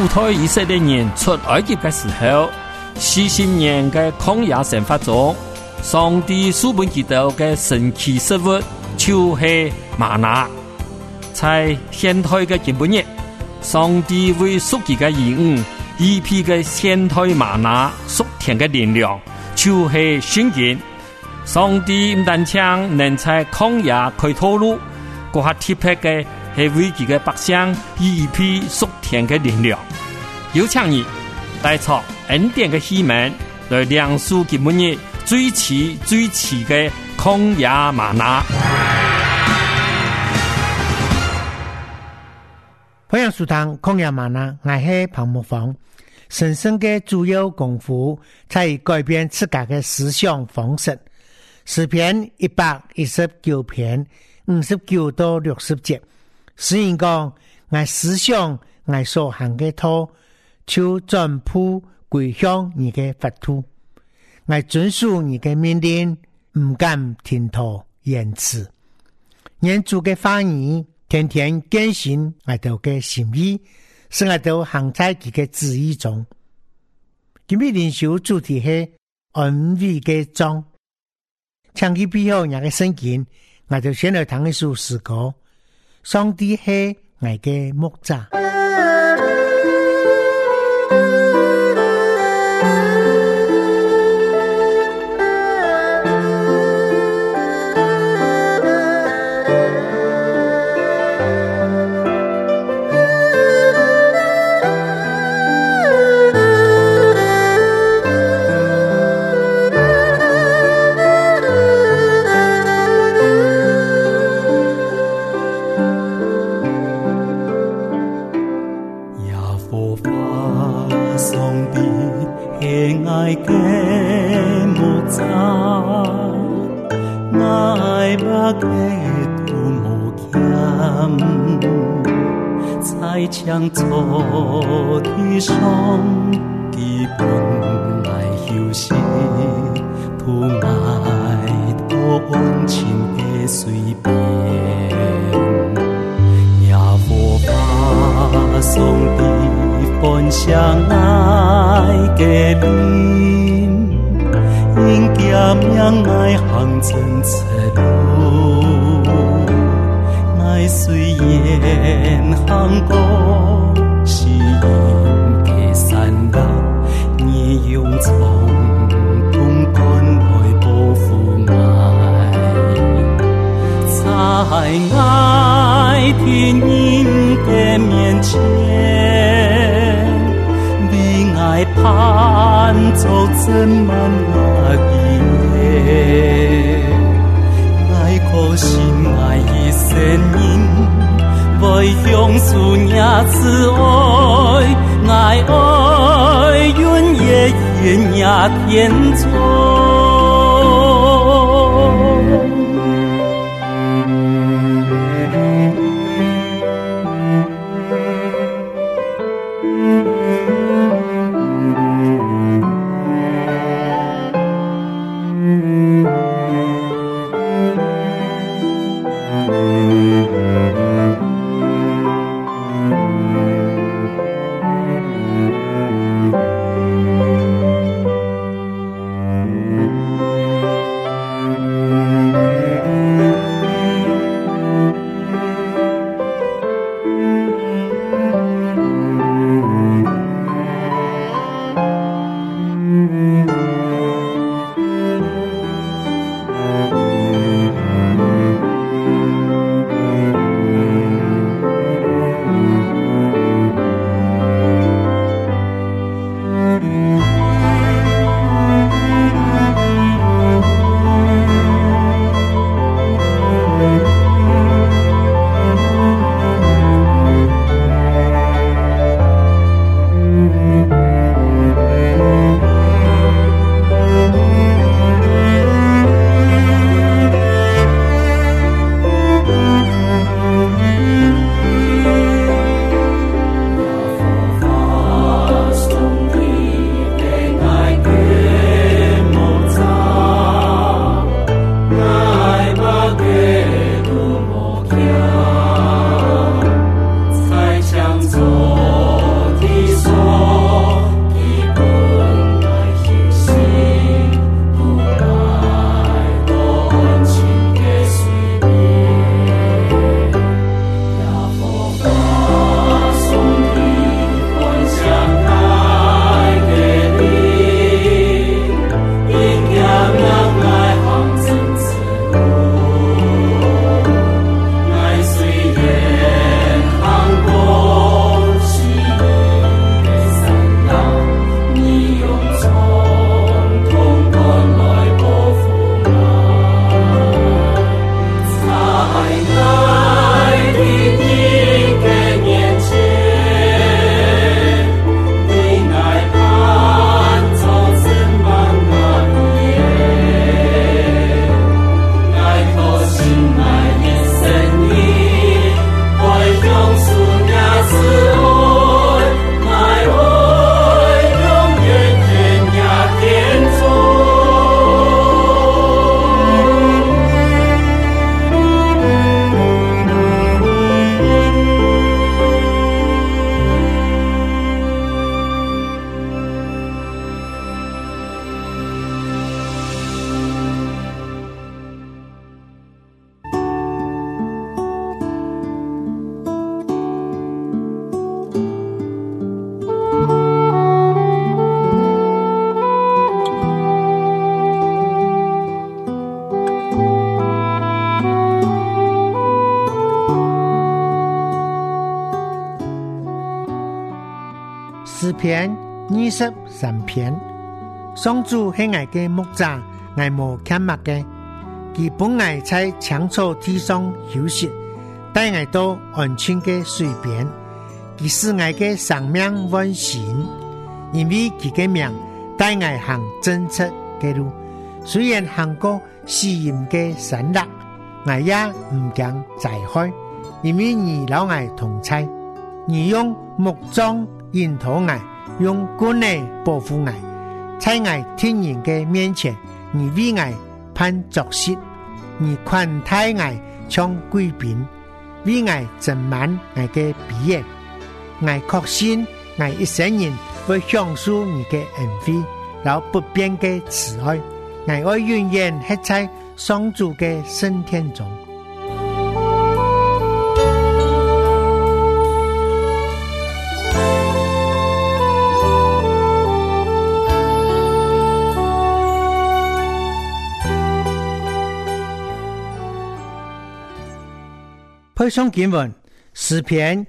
主推以色列人出埃及的时候，40年的曠野生活中，上帝赐给他们的神奇食物就是玛拿。在现代的今日，上帝为属他的兒女預備的現代瑪拿屬天的力量，就是聖經。上帝唔單止能在曠野開道路，更加特別嘅係為佢嘅百姓預備屬天的力量。有請你帶出恩典嘅希望，來領受今日最齊嘅曠野瑪拿。 歡迎收聽曠野嗎哪，我係彭木芳。神聖嘅主要功夫，在改變自家嘅思想方式。詩篇119篇59到60節，詩人講：我思想我所行嘅道，就全部歸向你嘅法度。我遵守你嘅命令，唔敢停妥言辭。念主嘅話語，天天更新我哋嘅心意，使我哋行在佢嘅旨意中。今日靈修主題係安慰嘅章，請佢背後那個聖經，我哋先來聽一首詩歌。上帝係我嘅牧者。 將做地上基本來休息，塗埋多溫情的水邊，也無法上帝分享愛嘅靈，因夾命愛行真切路，愛雖然行過是因嘅善良，你用從痛感來保護愛，在愛天意嘅面前，為愛盼做真滿愛嘅，愛個心愛一生命。為向主也慈愛，愛永遠也天作。 篇23篇。上主是我的牧者，我无欠缺的。他本我在青草地上休息，帶我到安靜的水邊。他使我的生命溫馨，因為他的名帶我行正直的路。雖然行過死蔭的山脈，我也唔驚災害，因為你老我同在。你用牧杖引導我，用棍嚟保護我，在我天人的面前，你為我攀作息，你寬待我像貴賓，為我斟滿我的鼻眼。我確信我一生人會享受你的恩惠，然後不變的慈愛。我愛永遠活在上主的聖殿中。配上經文詩篇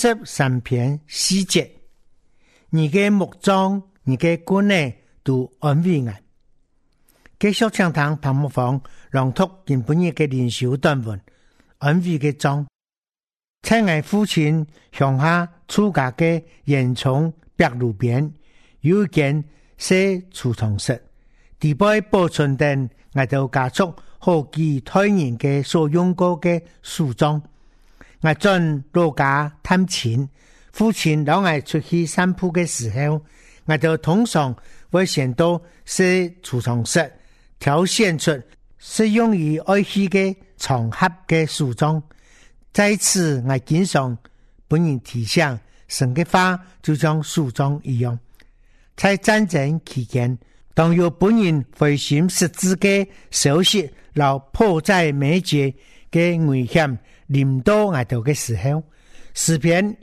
23篇4節，你的牧杖，你的棍呢，都安慰我。繼續唱堂彭木房朗讀原本日嘅靈修短文，安慰嘅章。在我父親鄉下出家嘅煙囪壁路邊，有一間小儲藏室，地背保存定我就加速好幾代人嘅所用過嘅書裝。我進老家探親，父親讓我出去散步嘅時候，我就通常會先到小儲藏室挑選出適用於愛去嘅場合嘅書裝。在此我經常本人提醒神嘅話就像書裝一樣，在戰爭期間，當有本人灰心失志嘅消息然後迫在眉睫嘅危險臨到我哋嘅時候，詩篇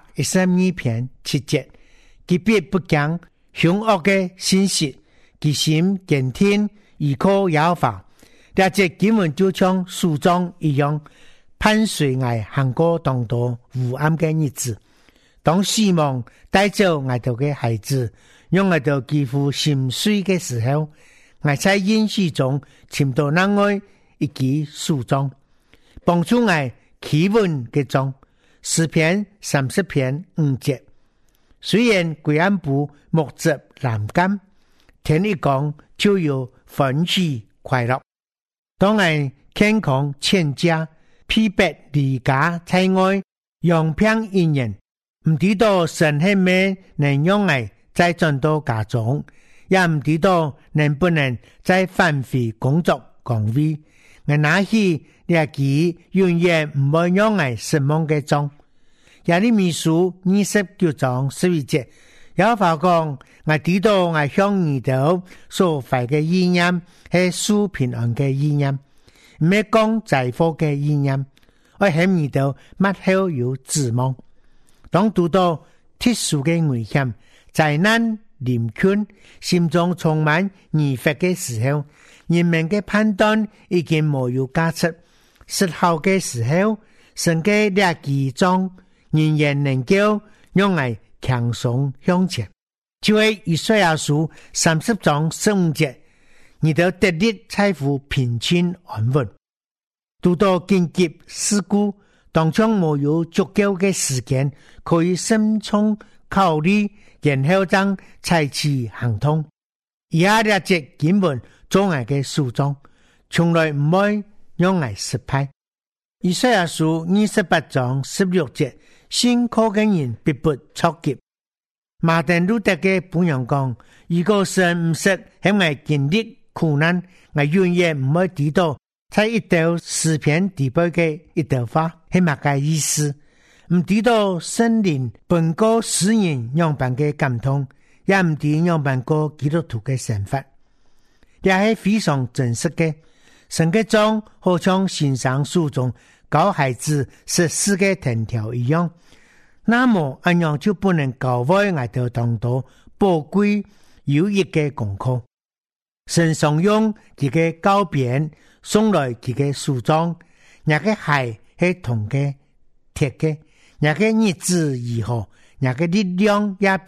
112篇7節，佢必不驚凶惡嘅信息，佢心堅定依靠耶和華。這節經文就像書裝一樣，伴隨我行過當多烏暗嘅日子。當希望帶走我哋嘅孩子，讓我哋幾乎心碎嘅時候，我在演戲中尋到那愛一記書裝，幫助我企穩嘅裝。詩篇30篇5節，雖然貴安部木質欄杆，天一講就有歡喜快樂。當我健康全家，疲憊離家在外，陽平一人，唔知道神係咩能讓我再轉到家中，也唔知道能不能再返回工作崗位。我拿起呢記永遠唔會讓我失望嘅章。耶利米書29章11節，耶和華講，我知道我向你哋所懷嘅意念係賜平安嘅意念，唔係講災禍嘅意念。我向你哋末後有指望。當讀到特殊嘅危險、災難臨近，心中充滿疑惑嘅時候，人們嘅判斷已經沒有價值。失效嘅時候，神嘅呢幾章仍然能夠讓我強鬆向前。就係以賽亞書30章15節，你哋得力財富平靜安穩。讀到緊急事故，當中沒有足夠嘅時間可以慎重考慮，然後將採取行動。以下呢節經文做我嘅書裝，從來唔會讓我失敗。以賽亞書28章16節，信靠嘅人必不錯劫。馬丁路德嘅本人講，如果神唔識喺我經歷苦難，我永遠唔會知道在一道詩篇底背嘅一道話係乜嘅意思。唔知道聖靈本個使人樣般嘅感動，也唔知樣般個基督徒嘅想法，也係非常真實嘅。神嘅章好像欣賞書中教孩子實施嘅藤條一樣，那麼咁樣就不能教會我哋當到寶貴有益嘅功課。神常用佢嘅教鞭送來佢嘅書章，那個鞋係銅嘅、鐵嘅，那個日子如何，那個力量也必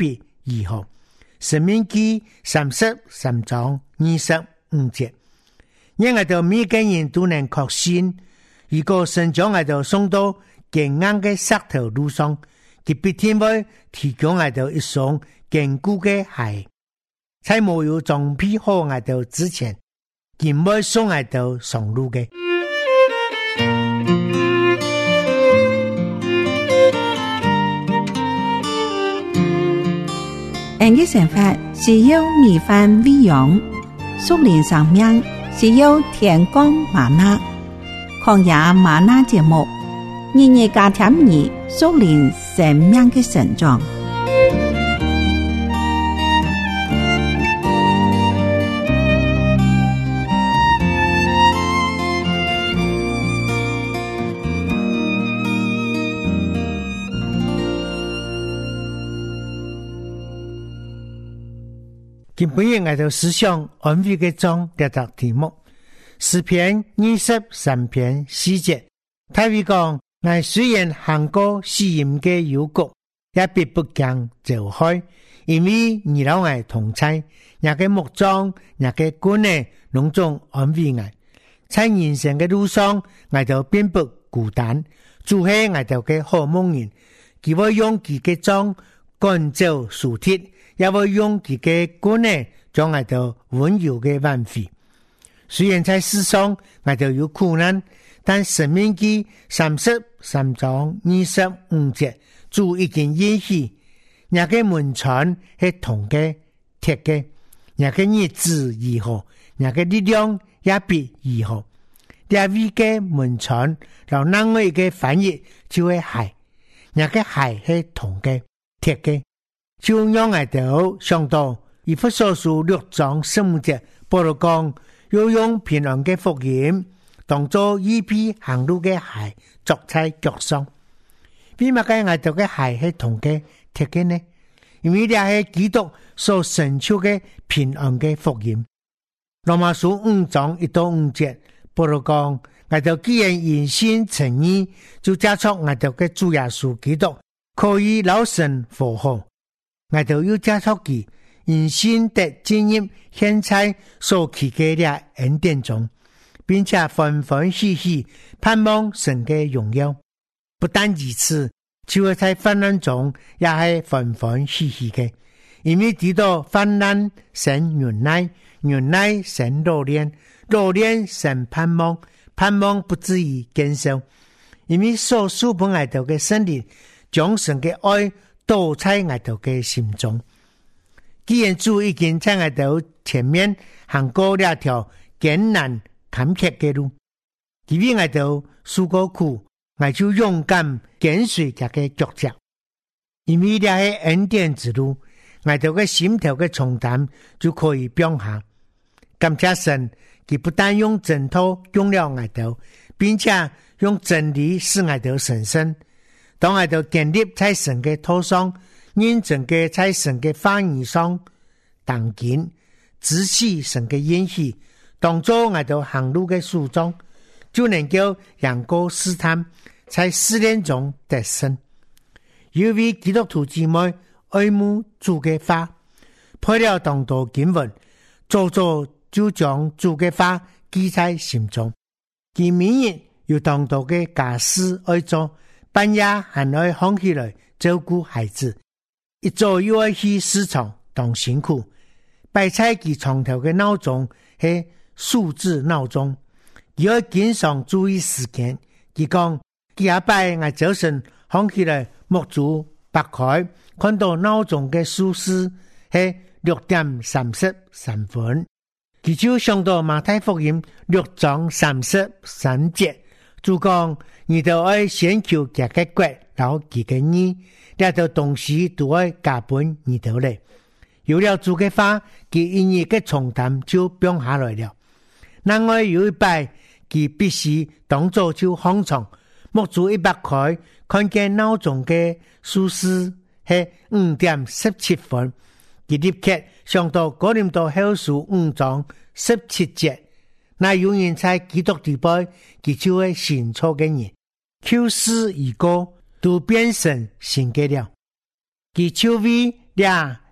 2號，申命記33章25節。因我哋每個人都能確信，如果神將我哋送到堅硬嘅石頭路上，佢必定會提供我哋一雙堅固嘅鞋。在沒有裝備好我哋之前，佢唔會送我哋上路嘅。 人嘅想法是要米飯餵養，屬靈生命是要天光嗎哪。曠野嗎哪節目，日日加添你屬靈生命嘅成長。 今本日我哋思想安慰嘅章嘅題目，詩篇23篇4節，他會講：我雖然行過死蔭嘅幽谷，也必不驚走開，因為你老我同在，也嘅牧長，也嘅管呢，攏總安慰我。在人生嘅路上，我哋並不孤單，主係我哋嘅好牧人，佢會用佢嘅杖趕走樹鐵。也會用佢嘅管呢，將我哋溫柔嘅挽回。雖然在世上我哋有苦難，但申命記33章25節，主已經應許，那個門窗係銅嘅、鐵嘅，那個日子如何，那個力量也必如何。第位嘅門窗，由另外嘅翻譯就係鞋，那個鞋係銅嘅、鐵嘅。就讓我哋想到以弗所書6章15節，保羅講要用平安嘅福音當作一匹行路嘅鞋，着在腳上。為乜嘅我哋嘅鞋係銅嘅、鐵嘅呢？因為呢係基督所成就嘅平安嘅福音。羅馬書5章1到5節，保羅講我哋既然因信稱義，就加速我哋嘅主耶穌基督可以老神復活。我哋要加速佢，因信得進入現在所期嘅嘅恩典中，並且歡歡喜喜盼望神嘅榮耀。不但如此，就係在患難中也係歡歡喜喜嘅，因為知道患難生忍耐，忍耐生老練，老練生盼望，盼望不至於減少。因為所屬本愛道嘅聖靈，將神嘅愛都在我哋嘅心中。既然主已經在我哋前面行過了條艱難坎坷嘅路，因為我哋受過苦，我就勇敢跟隨佢嘅腳跡。因為呢係恩典之路，我哋嘅心頭嘅重擔就可以放下。感謝神，佢不但用真道用了我哋，並且用真理使我哋神聖。當我哋建立在神嘅土上，認真嘅在神嘅話語上當緊，仔細神嘅應許，當作我哋行路嘅樹樁，就能夠贏過試探，在試煉中得勝。有位基督徒姊妹愛慕主嘅話，配了當道經文，早早就將主嘅話記在心中。佢每日有當道嘅家事愛做，半夜還愛放起來照顧孩子，一早又愛去市場當辛苦。擺在佢床頭嘅鬧鐘係數字鬧鐘，佢愛經常注意時間。佢講佢下擺我早晨放起來目睭擘開，看到鬧鐘嘅數字係6:33，佢就想到馬太福音6章33節，主講你都愛先求佢嘅國，然後佢嘅義，呢度東西都愛加本你度嚟。有了主嘅話，佢因日嘅重擔就放下來了。另外有一擺，佢必須當作就放鬆，目睭一擘開，看見鬧鐘嘅數字係5:17，佢立刻想到哥林多後書5章17節，那有人在基督地位，佢就係信錯嘅人，舊事已過，都變成新嘅了。佢就為倆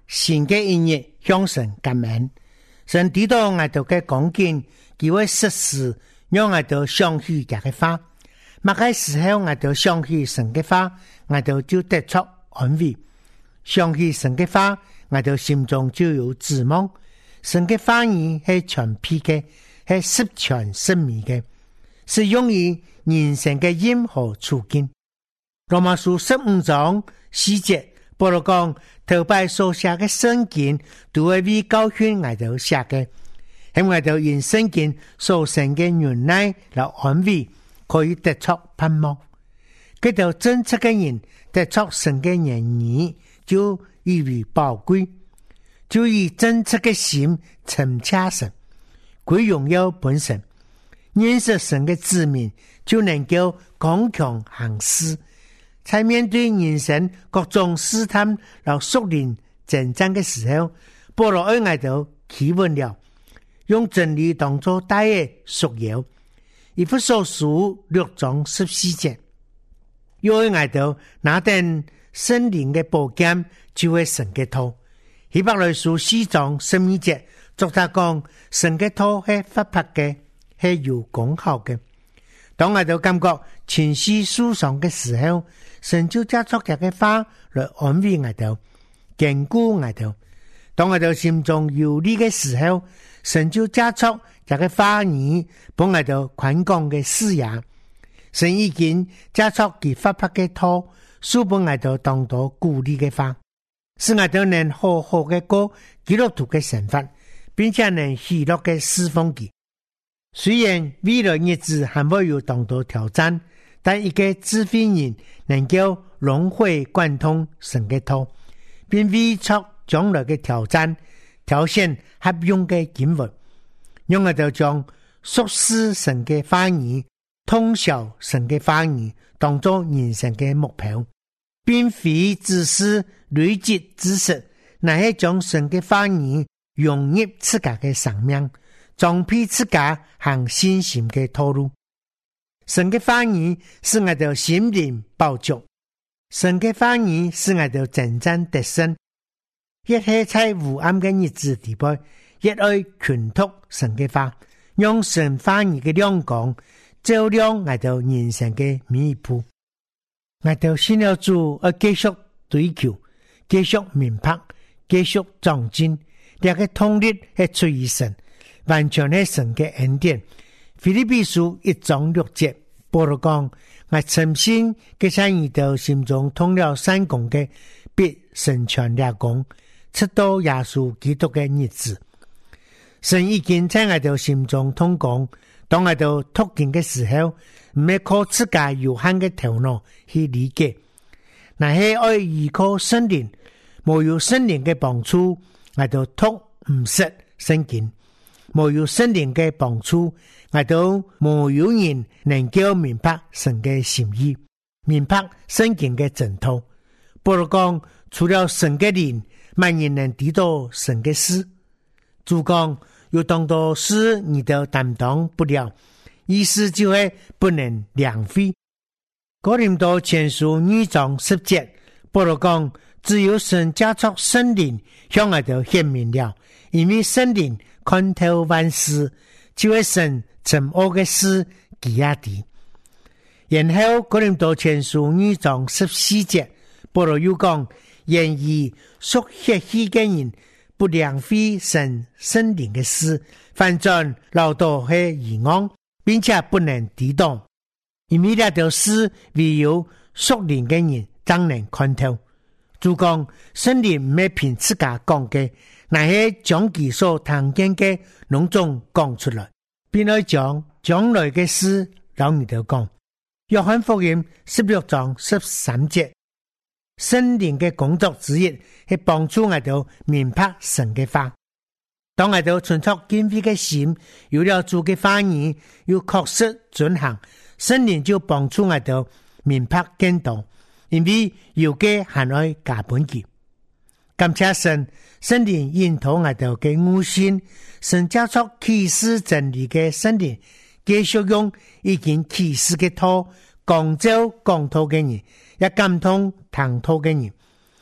新的一日向神感恩。神知道我哋嘅講經，佢會實施，讓我哋相信佢嘅話。某個時候我哋相信神嘅話，我哋就得出安慰。相信神嘅話，我哋心中就有指望。神嘅話語係全備嘅，係十全十美嘅，是用於人生嘅任何處境。羅馬書15章4節，保羅講，頭擺所寫嘅聖經都係為教訓我哋寫嘅，喺我哋因聖經所成嘅原來來安慰，可以得出盼望。佢哋真實嘅人得出神嘅言語，就以為寶貴，就以真實嘅心尋求神，歸榮耀本身，認識神嘅子民，就能夠剛強行事。在面對人生各種試探和屬靈戰爭的時候，保羅愛我哋企穩了，用真理當作大嘅束腰。以弗所書6章14節，又愛我哋拿定聖靈嘅寶劍，就係神嘅道。希伯來書4章12節，作者講神嘅道係活潑嘅，係有功效嘅。當我哋感覺情緒舒爽嘅時候，神就加出佢嘅話來安慰我哋，堅固我哋。當我哋心中有力嘅時候，神就加出佢嘅話語，幫我哋寬廣嘅視野。神已經加出佢活潑嘅道，書本我哋當作鼓勵嘅話，使我哋能好好嘅過基督徒嘅生活，並且能喜樂嘅侍奉佢。雖然未來日子還會有當多挑戰，但一個智慧人能夠融會貫通神嘅道，並為出將來嘅挑戰挑選合用嘅經文，讓我哋將熟悉神嘅話語、通曉神嘅話語當作人生嘅目標，並非只是累積知識，乃係將神嘅話語融入自家嘅生命，裝備自家行信心嘅道路。神嘅話語使我哋心靈飽足，神嘅話語使我哋真正得勝。一切在黑暗嘅日子地步，一愛群讀神嘅話，用神話語嘅亮光照亮我哋人生嘅每一步。我哋信了主，要繼續追求，繼續明白，繼續長進。這個動力係出於神，完全係神嘅恩典。腓立比書1章6節，保羅講：我深信佢在你哋心中通了善工嘅，必成全了工，直到耶穌基督嘅日子。神已經在我哋心中通工，當我哋讀經嘅時候，唔係靠自家有限嘅頭腦去理解，乃係愛依靠聖靈，冇有聖靈嘅幫助，我哋讀唔識聖經。冇有聖靈嘅幫助，我都冇有人能夠明白神嘅心意，明白聖經嘅真道。保羅講，除了神嘅靈，沒人能知道神嘅事。主講，有當多事你都擔當不了，意思就係不能浪費。哥林多前書2章10節，保羅講，只有神加出聖靈，向我哋顯明了，因為聖靈看透萬事，就係神沉奧嘅事記下啲。然後哥林多前書2章14節，保羅又講，然而屬血氣嘅人不浪費神聖靈嘅事，反正老多係愚妄，並且不能抵擋，因為呢條事唯有屬靈嘅人才能看透。主講，聖靈唔係憑自家講嘅，乃係將其所聽見嘅隆重講出來，並來將將來嘅事讓你哋講。約翰福音16章13節，聖靈嘅工作之一係幫助我哋明白神嘅話。當我哋存着敬畏嘅心，有了主嘅話語，要確實遵行，聖靈就幫助我哋明白見到。因為有嘅還愛加本記，感謝神，聖靈引導我哋嘅悟性，神加出啟示真理嘅聖靈，繼續用已經啟示嘅道，廣州講道嘅人，也感通聽道嘅人，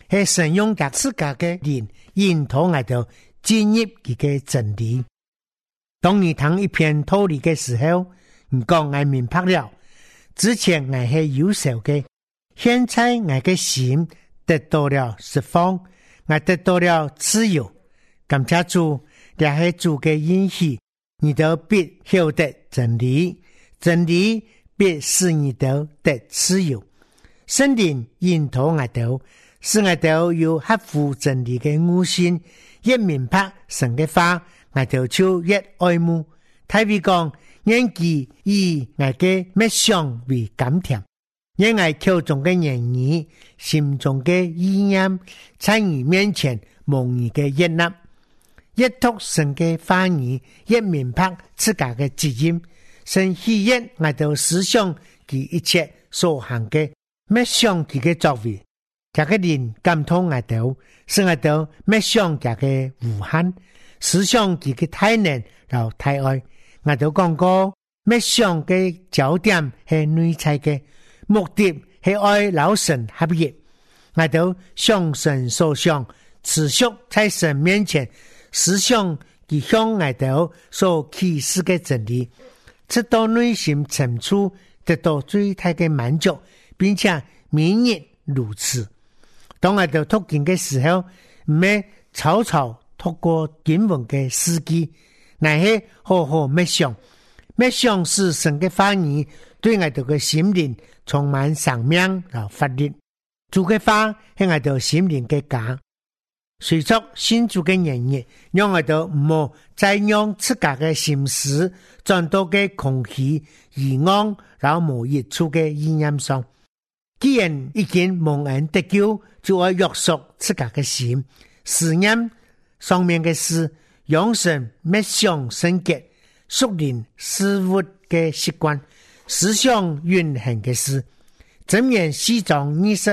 是神用甲自家的灵引导我哋进入佢嘅真理。當你讀一篇道理嘅時候，唔講我明白了，之前我係有受嘅，現在我嘅心得到了釋放，我得到了自由。感謝主，也係主嘅應許，你都必曉得真理，真理必使你都得自由。聖靈引導我哋，使我哋有合乎真理嘅悟性，越明白神嘅話，我哋就越愛慕。太比講，演技以我嘅滅相為甘甜，因我口中嘅言語，心中嘅意念，在你面前蒙你嘅悅納。越讀神嘅話語，越明白自家嘅責任。神喜悅我哋思想佢一切所行嘅，滅相佢嘅作為。這個人感通我哋，使我哋滅相佢嘅無限，思想佢嘅大能和大愛。我哋講過，滅相嘅焦點係內在嘅，目的係愛老神合一。我哋想神所想，持續在神面前思想佢向我哋所啟示嘅真理，直到內心深處得到最大嘅滿足，並且每日如此。當我哋讀經嘅時候，唔係草草讀過經文嘅司機，乃係好好滅相。滅相是神嘅話語對我哋嘅心靈充滿生命和活力。主嘅話係我哋心靈嘅家。隨着新主嘅言語，讓我哋唔好再讓自家嘅心思轉到嘅空虛、愚妄然後無益處嘅意念上。既然已經蒙恩得救，就要約束自家嘅心，思念上面嘅事，養成滅相聖潔、屬靈事物嘅習慣，思想永恆嘅事。箴言4章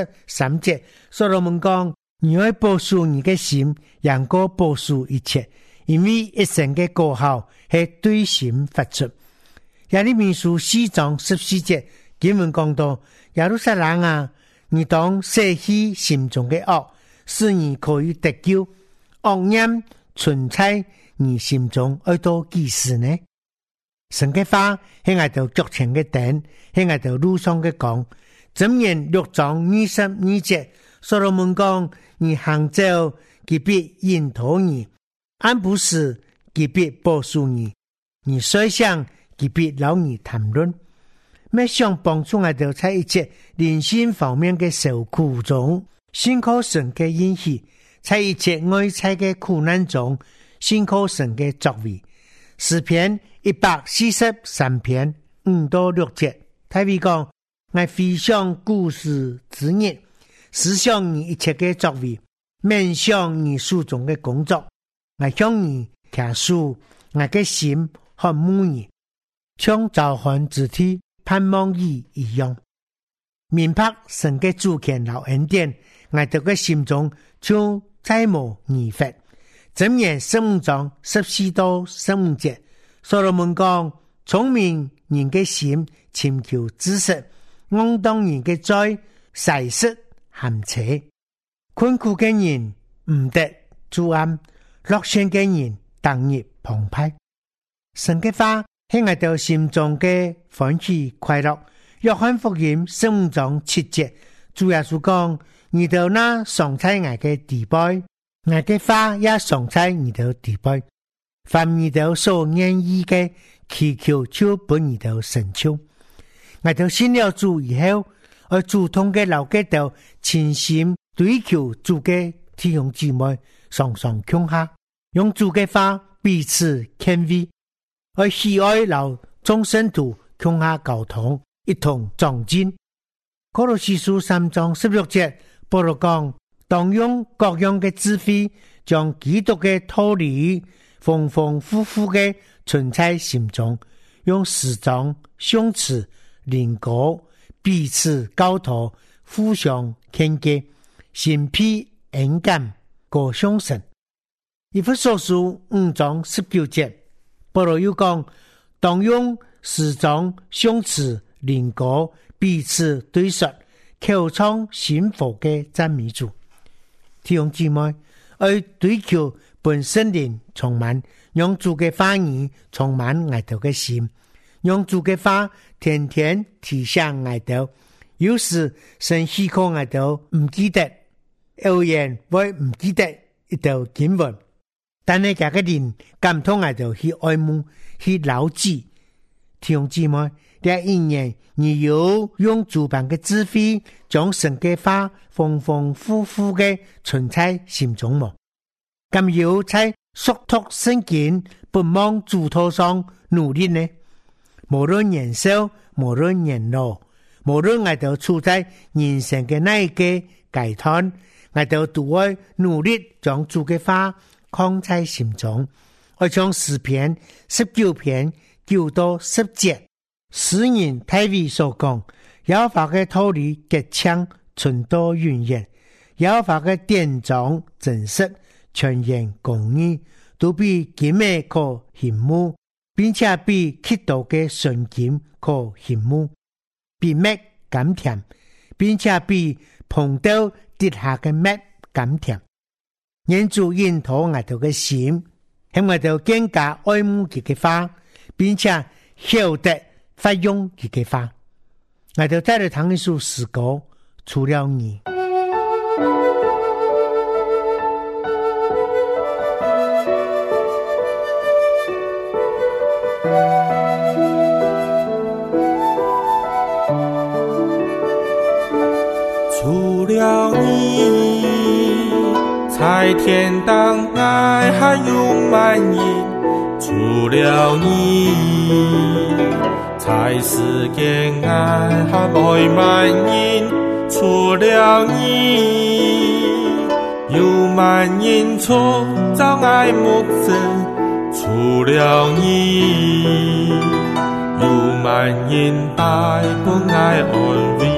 23節，所羅門講：你要保守你嘅心，勝過保守一切，因為一生嘅果效係對心發出。耶利米書4章14節，經文講到：耶路撒冷啊，你當捨棄心中嘅惡，使你可以得救。惡念存在你心中，愛到幾時呢？神嘅話係我哋腳前嘅燈，係我哋路上嘅光。箴言6章22節，所羅門講：你行走，佢必引導你；安不時，佢必保守你；你思想，佢必留你談論。滅相幫助我哋在一切靈性方面嘅受苦中，信靠神嘅應許，在一切外在嘅苦難中，信靠神嘅作為。詩篇143篇5到6節，大衛講：我回想古時之日，思想你一切嘅作為，面向你手中嘅工作，我向你傾訴，我嘅心渴慕你，像召喚之體盼望伊一樣。明白神嘅主權和恩典，我哋嘅心中就再無疑惑。箴言15章14到15節，所羅門講：聰明人嘅心尋求知識，戇當人嘅嘴細舌含扯。困苦嘅人唔得住安，樂善嘅人當日澎湃。神嘅話係我哋心中嘅歡喜快樂。約翰福音15章7節，主耶穌講：你哋那常在我嘅地杯，我嘅話也常在你哋地杯。凡你哋所願意嘅，祈求就本你哋成就。我哋信了主以後，而主動嘅留給到全心追求主嘅弟兄姊妹，常常共下，用主嘅話彼此勸慰，而喜愛留眾聖徒共下溝通，一同長進。哥羅西書3章16節，保羅講：當用各樣嘅智慧，將基督嘅道理豐豐富富嘅存在心中，用詩章、頌詞、靈歌彼此交託，互相勸誡，心披恩感，歌頌神。以弗所書5章19節，保羅又講：當用詩章、頌詞、靈歌彼此對說，口唱心和嘅讚美主。 弟兄姊妹，要追求本圣灵充满，用主嘅话语充满我哋嘅心，用主嘅话天天提醒我哋。有時神希望我哋唔記得，偶然會唔記得一條經文，但係這個人感動我哋去愛慕、去牢記。弟兄姊妹，這一年你有用主辦嘅智慧，將神嘅話豐豐富富嘅存在心中嗎？咁有在熟讀聖經、不忘主禱上努力呢？無論年少，無論年老，無論我哋處在人生嘅哪一個階段，我哋都會努力將主嘅話放在心中。我將詩篇19篇9到10節，詩人大衛所講：耶和華嘅道理潔淨，存到永遠；耶和華嘅典章真實，全然公義，都比金美可羨慕，並且比刻度嘅純金可羨慕，比蜜甘甜，並且比蓬豆滴下嘅蜜甘甜。願主引導我哋嘅心，向我哋更加愛慕佢嘅話，並且曉得發用佢嘅話。我哋再嚟聽一首詩歌，除了你。 除了你，在天當愛還有滿溢；除了你，在世間愛還未滿溢；除了你，有滿溢創造愛目證；除了你，有滿溢愛本愛安慰。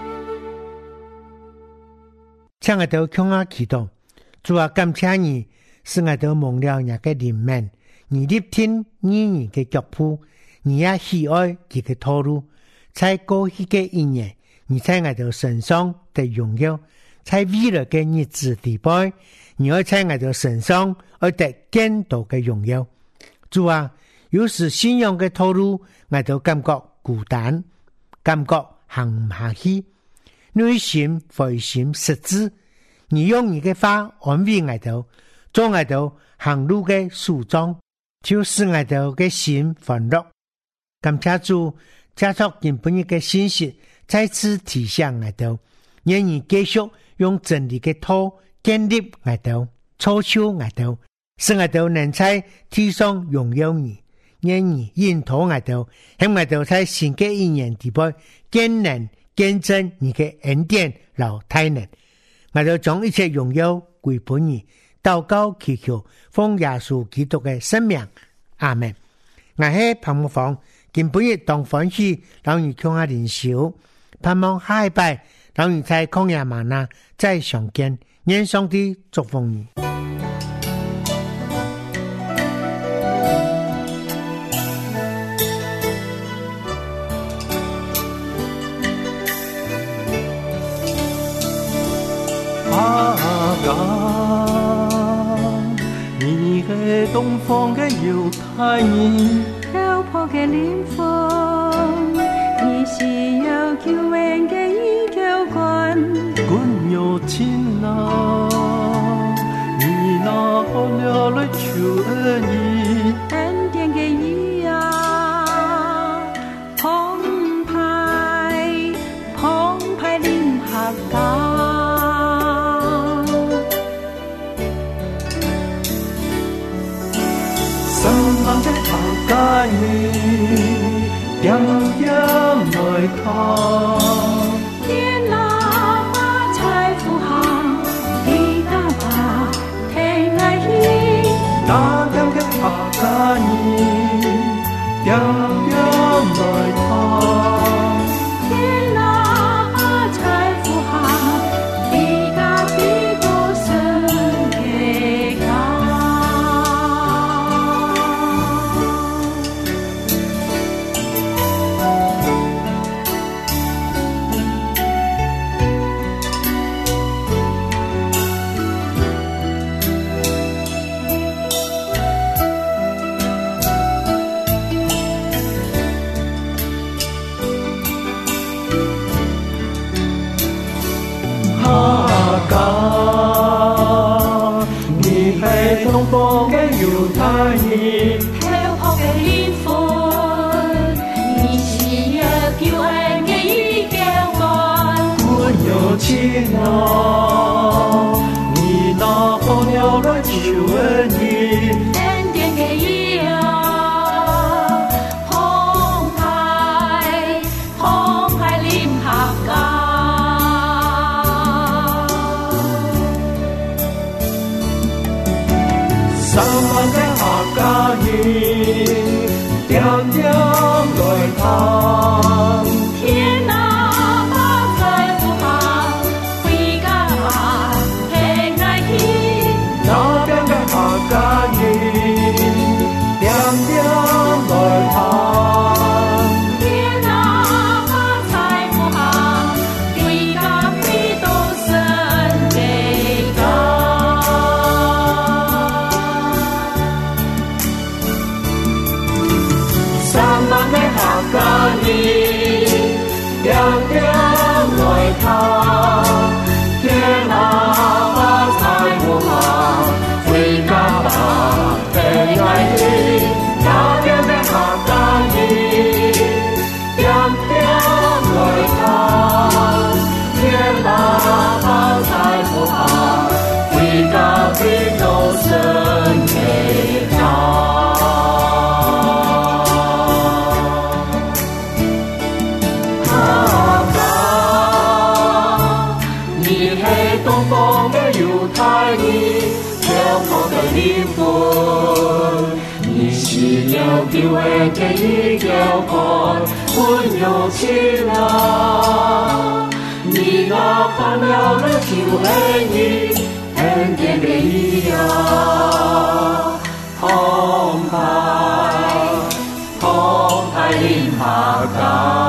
請我哋向我祈禱，主啊，感謝你使我哋蒙了人嘅靈命，而立聽義人嘅腳步，而也喜愛佢嘅道路。在過去嘅一年，而在我哋身上的榮耀，在未來嘅日子地步，而我在我哋身上而得更多嘅榮耀。主啊，有時信仰嘅道路，我哋感覺孤單，感覺行唔下去，內心灰心失志。你用你嘅話安慰我哋，做我哋行路嘅樹樁，就使我哋嘅心歡樂。感謝主，加速今本日嘅信息，再次提醒我哋，願意繼續用真理嘅道建立我哋，操守我哋，使我哋能在地上榮耀你。願意引導我哋，向我哋在新嘅一年地步，更能見證你嘅恩典和大能。我哋將一切榮耀歸本你，禱告祈求，奉耶穌基督嘅聖名，阿門。我係彭木芳，今本日當歡喜，讓你共下靈修，盼望下一拜，讓你在曠野嗎哪再相見。願上帝祝福你。 你係東方嘅猶太人， 漂泊嘅靈魂，你是有救恩嘅依靠君。 君有情啊，你拿好了來求恩義， 恩典嘅義啊，澎湃臨合家。 家你點樣來看？ 天哪，把財富行，地大把天愛意。 那點嘅客家你點樣來看？ 天哪，把財富行，地大比多神嘅家。 東方嘅猶太人， 漂泊嘅靈魂，你是有救恩嘅依靠君。 君有情啊，你拿好了來求恩義， 恩典嘅義啊，澎湃臨合家。 三萬嘅客家人，點樣來看？ 天哪，把財富行，回家吧，平安喜。 那邊嘅客家人，點樣來看？ 天哪，把財富行，回家比多神嘅家。 客家人點樣來看？天哪，把財富行，回家吧，平安喜。那邊嘅客家人點樣來看？天哪，把財富行，回家比多神嘅家。靈魂，你是有救恩嘅依靠君。君有情啊，你拿好了來求恩義， 恩典的意义澎湃澎湃临马港。